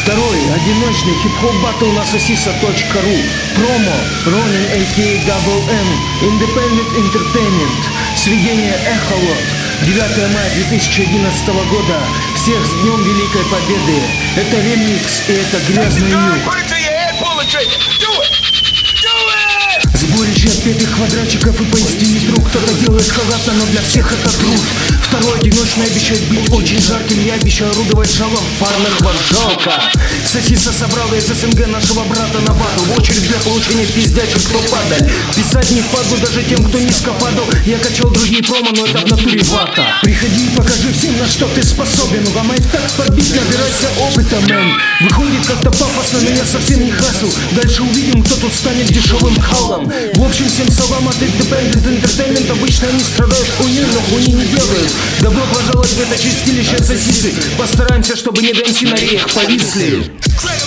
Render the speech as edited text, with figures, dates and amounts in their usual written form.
Второй одиночный хип-хоп баттл на sosisa.ru. Промо Ронин a.k.a. Double M, Independent Entertainment. Сведение Эхолот. 9 мая 2011 года. Всех с Днем Великой Победы. Это ремикс и это грязный юг. Сборище отпетых квадратчиков и поистине друг. Кто-то делает халатно, но для всех это труд. Второй одиночный обещает быть очень жарким. Я обещаю орудовать жалом в парных вам жалко. Сосиса собрала из СНГ нашего брата на батл. В очередь для получения пиздячек, кто падаль. Писать не впаду даже тем, кто низко падал. Я качал другие промо, но это в натуре вата. Приходи и покажи всем, на что ты способен. Ломай так подбить, набирайся опыта, мэн. Выходит как-то пафосно, но я совсем не хасл. Дальше увидим, кто тут станет дешевым халом. В общем, всем салам от Independent Entertainment. Обычно они страдают хуйней, но хуйни не делают. Добро пожаловать в это чистилище сосисы. Постараемся, чтобы не ДМС на реях повисли.